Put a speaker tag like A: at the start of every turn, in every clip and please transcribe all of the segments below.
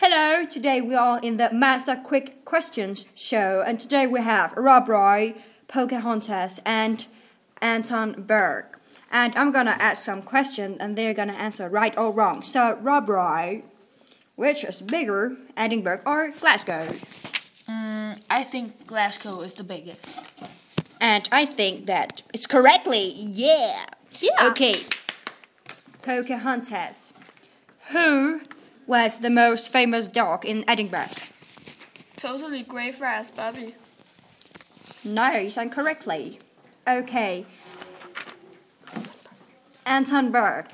A: Hello, today we are in the Master Quick Questions show, and today we have Rob Roy, Pocahontas, and Anton Berg. And I'm gonna ask some questions, and they're gonna answer right or wrong. So, Rob Roy, which is bigger, Edinburgh or Glasgow?
B: I think Glasgow is the biggest.
A: And I think that it's correctly, yeah. Okay, Pocahontas. Who was the most famous dog in Edinburgh?
C: Totally Greyfriars Bobby.
A: Nice and correctly. Okay. Anton Berg.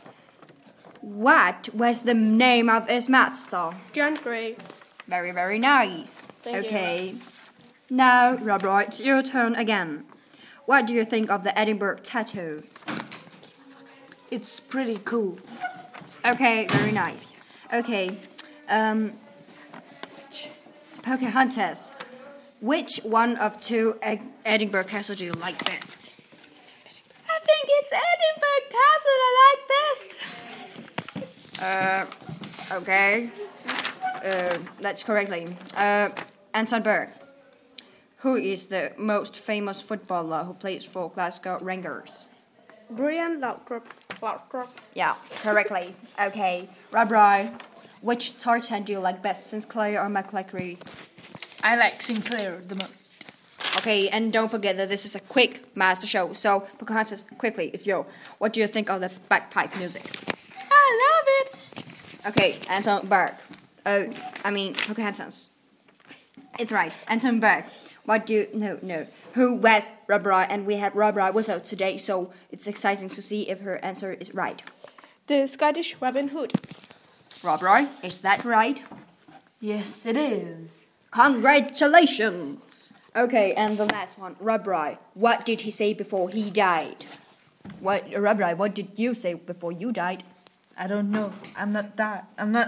A: What was the name of his master?
C: John Grey.
A: Very, very nice.
C: Thank
A: you. Now, Robert, it's your turn again. What do you think of the Edinburgh tattoo?
B: It's pretty cool.
A: Okay, very nice. Okay, Pocahontas. Which one of two Edinburgh castles do you like best?
C: I think it's Edinburgh Castle I like best.
A: Okay. That's correctly. Anton Berg. Who is the most famous footballer who plays for Glasgow Rangers?
C: Brian Laudrup.
A: Yeah, correctly. Okay. Rob Roy. Which tartan do you like best, Sinclair or McClary?
B: I like Sinclair the most.
A: Okay, and don't forget that this is a quick master show. So, Pocahontas, quickly, it's you. What do you think of the bagpipe music?
C: I love it.
A: Okay, Anton Berg. Pocahontas. It's right, Anton Berg. Who was Rob Roy? And we had Rob Roy with us today, so it's exciting to see if her answer is right.
C: The Scottish Robin Hood.
A: Rob Roy, is that right?
B: Yes, it is.
A: Congratulations! Okay, and the last one, Rob Roy. What did he say before he died? Rob Roy, what did you say before you died?
B: I don't know. I'm not that.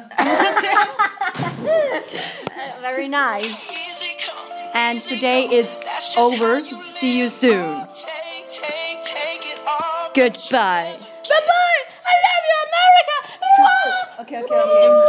A: Very nice. And today it's over. See you soon. Goodbye.
C: Bye-bye. I love you, America.
A: Okay.